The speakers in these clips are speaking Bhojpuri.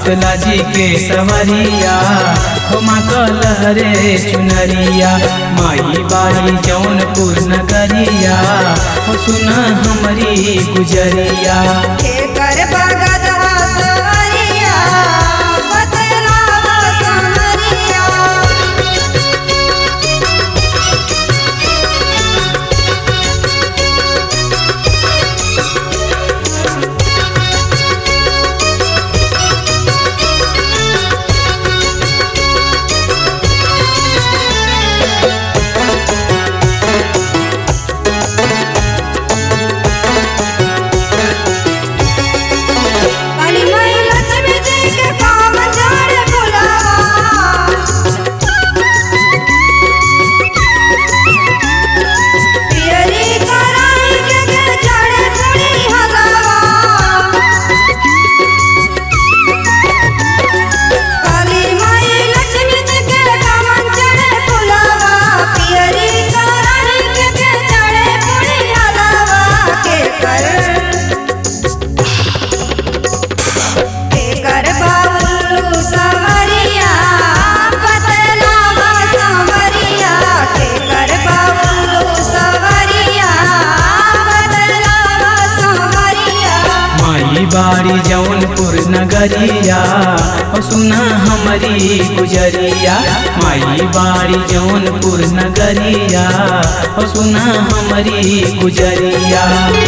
शीतला जी के सवरिया हो माँ कलहरे चुनरिया। माई बारी जौनपुर नगरिया हो सुना हमारी गुजरिया। बारी जौनपुर नगरिया हो सुना हमारी गुजरिया। माई बारी जौनपुर नगरिया हो सुना हमारी गुजरिया।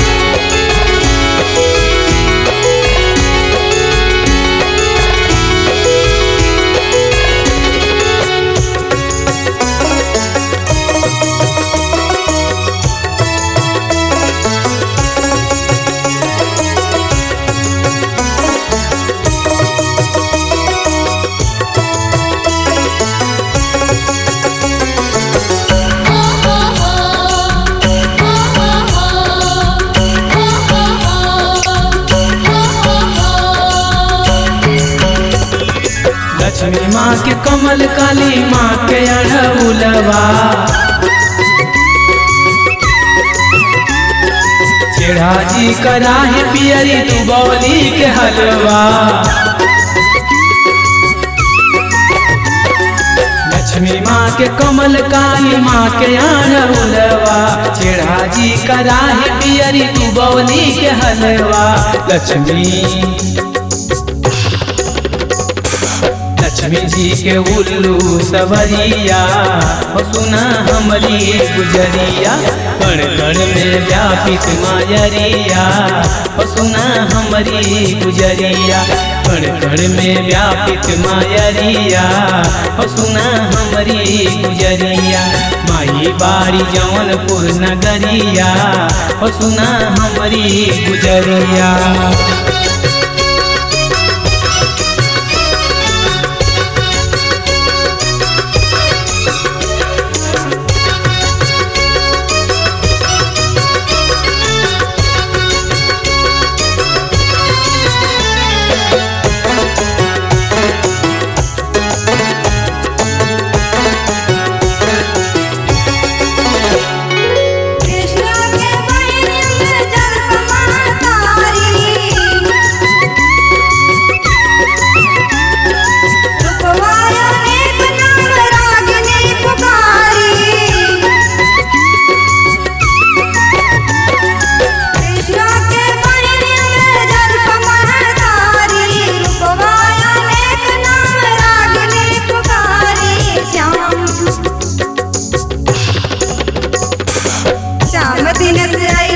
लक्ष्मी माँ के कमल काली माँ के अड़हुलवा। चेढ़ा जी कराही पियरी दुबौली के हलवा। लक्ष्मी माँ के कमल काली माँ के अड़हुलवा। चेढ़ा जी कराही पियरी दुबौली के हलवा। लक्ष्मी जी के उल्लू सवरिया हो सुना हमारी गुजरिया। कण कण में व्यापित मायरिया हो सुना हमारी गुजरिया। कण कण में व्यापित मायरिया हो सुना हमारी गुजरिया। माई बारी जौनपुर नगरिया हो सुना हमारी गुजरिया। दिन से